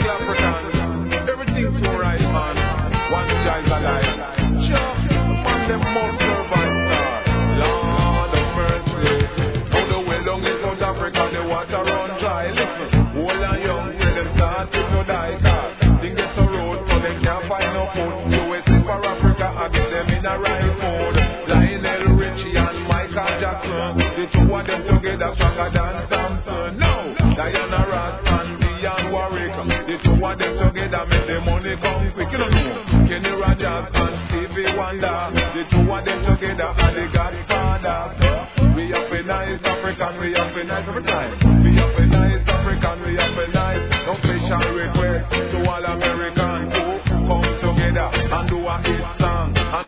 little Africans. Everything's so right, man. One child alive. Sure, man, them must survive, star. Lord of mercy. All the way down in South Africa, the water run dry. Listen, old and young, when them start to die, car. Things get so road, so they can't find no food. So it's for Africa, I get them in a right food. Lionel Richie and Michael Jackson. The two of them together stronger than Samson. No, Diana Ross and Dionne Warwick. The two of them together make the money come quick. You don't know. Kenny Rogers and Stevie Wonder. The two of them together are the Godfather. We have a nice African, we have a nice every time. We have a nice African, we have a nice. No special request.